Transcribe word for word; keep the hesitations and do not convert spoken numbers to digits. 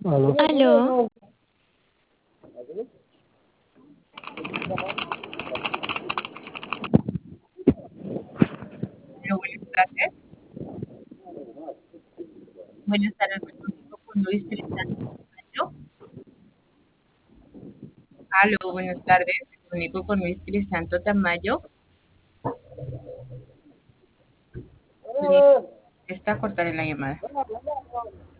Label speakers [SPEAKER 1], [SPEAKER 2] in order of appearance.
[SPEAKER 1] Aló.
[SPEAKER 2] Aló,
[SPEAKER 3] Pero buenas tardes. Buenas tardes, me comunico con Luis Cristiano Tamayo. Aló, buenas tardes, me comunico con Luis Crisanto Tamayo. Luis, está cortada la llamada.